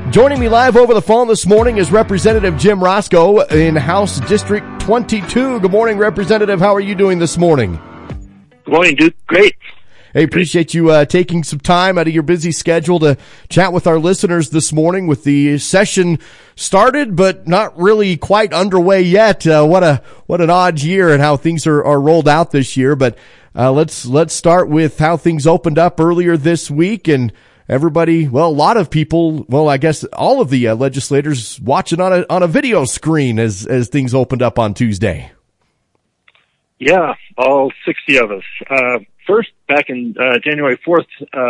Joining me live over the phone this morning is Representative Jim Roscoe in House District 22. Good morning, Representative. How are you doing this morning? Good morning, Duke. Great. Hey, appreciate you taking some time out of your busy schedule to chat with our listeners this morning with the session started, but not really quite underway yet. What an odd year and how things are rolled out this year. But let's start with how things opened up earlier this week, and everybody, well, a lot of people, well, I guess all of the legislators watching on a video screen as things opened up on Tuesday. Yeah, all 60 of us. First, back in January 4th,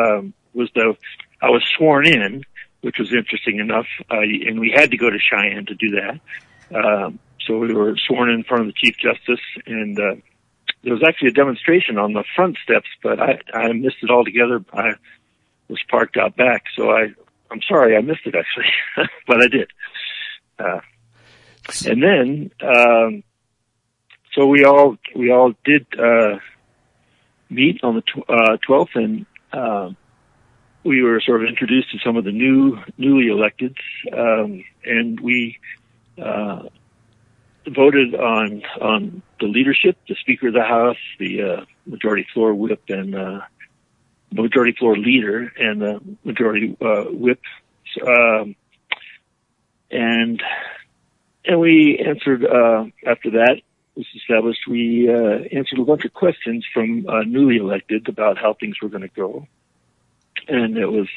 I was sworn in, which was interesting enough, and we had to go to Cheyenne to do that. So we were sworn in front of the Chief Justice, and there was actually a demonstration on the front steps, but I missed it altogether. I was parked out back, so I'm sorry I missed it actually, but I did. And then, so we all did meet on the 12th, and we were sort of introduced to some of the newly electeds, and we voted on the leadership, the Speaker of the House, the Majority Floor Whip, and Majority Floor Leader, and the Majority Whip, and we answered after that was established. We answered a bunch of questions from newly elected about how things were going to go, and that was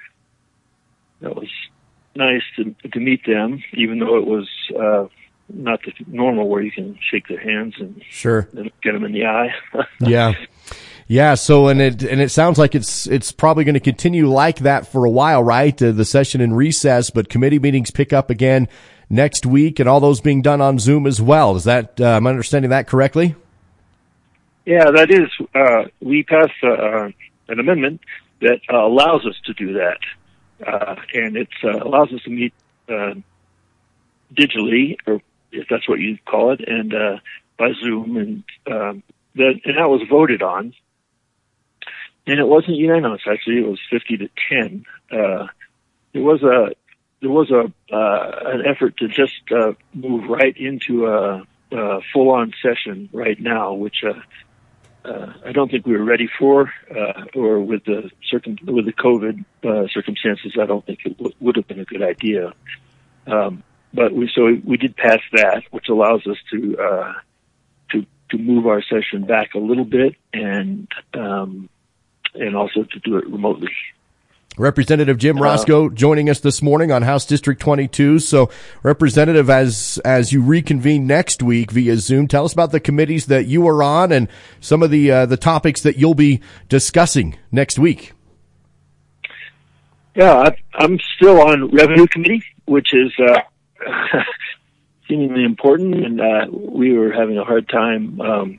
nice to meet them, even though it was not the normal where you can shake their hands and sure get them in the eye. Yeah. So, and it sounds like it's probably going to continue like that for a while, right? The session in recess, but committee meetings pick up again next week, and all those being done on Zoom as well. Is that, am I understanding that correctly? Yeah, that is. We passed an amendment that allows us to do that, and it allows us to meet digitally, or if that's what you call it, and by Zoom, and that was voted on. And it wasn't unanimous, actually. It was 50-10. There was an effort to just move right into a full-on session right now, which I don't think we were ready for, or with the COVID circumstances, I don't think it would have been a good idea. But we did pass that, which allows us to move our session back a little bit, and also to do it remotely. Representative Jim Roscoe joining us this morning on House District 22. So, Representative, as you reconvene next week via Zoom, tell us about the committees that you are on and some of the topics that you'll be discussing next week. Yeah, I'm still on Revenue Committee, which is seemingly important, and we were having a hard time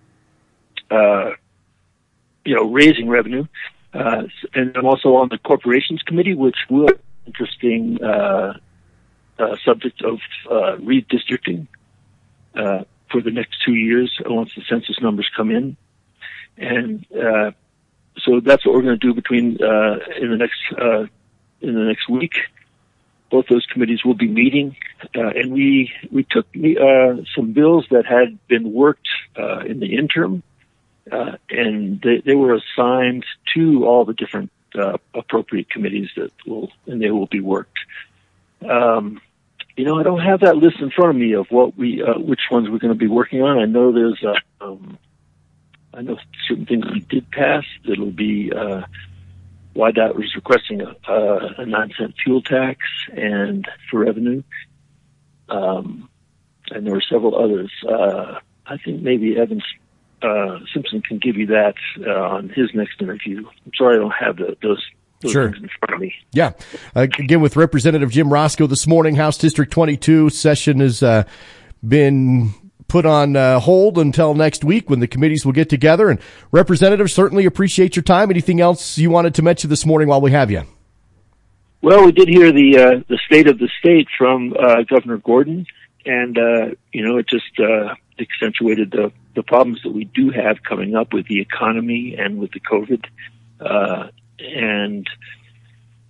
raising revenue. And I'm also on the Corporations Committee, which will be an interesting subject of redistricting for the next 2 years once the census numbers come in. And so that's what we're going to do between in the next week. Both those committees will be meeting, and we took some bills that had been worked in the interim. And they were assigned to all the different appropriate committees they will be worked. I don't have that list in front of me of which ones we're going to be working on. I know there's I know certain things we did pass. That'll be YDOT was requesting a 9-cent fuel tax and for revenue, and there were several others. I think maybe Evans. Simpson can give you that on his next interview. I'm sorry I don't have those sure. things in front of me. Yeah. Again, with Representative Jim Roscoe this morning, House District 22 session has been put on hold until next week when the committees will get together. And Representative, certainly appreciate your time. Anything else you wanted to mention this morning while we have you? Well, we did hear the state of the state from Governor Gordon, and it just accentuated the problems that we do have coming up with the economy and with the COVID. And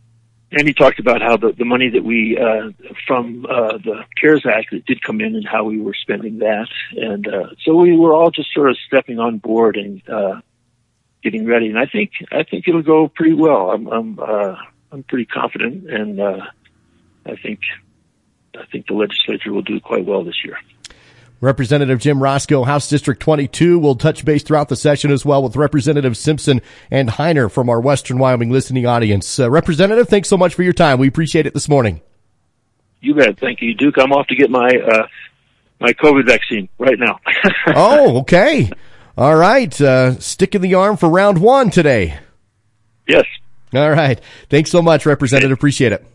And he talked about how the money that we, from the CARES Act that did come in and how we were spending that. And so we were all just sort of stepping on board and getting ready. And I think it'll go pretty well. I'm pretty confident, and I think the legislature will do quite well this year. Representative Jim Roscoe, House District 22, will touch base throughout the session as well with Representative Simpson and Heiner from our Western Wyoming listening audience. Representative, thanks so much for your time. We appreciate it this morning. You bet. Thank you, Duke. I'm off to get my COVID vaccine right now. Oh, okay. All right. Stick in the arm for round one today. Yes. All right. Thanks so much, Representative. Appreciate it.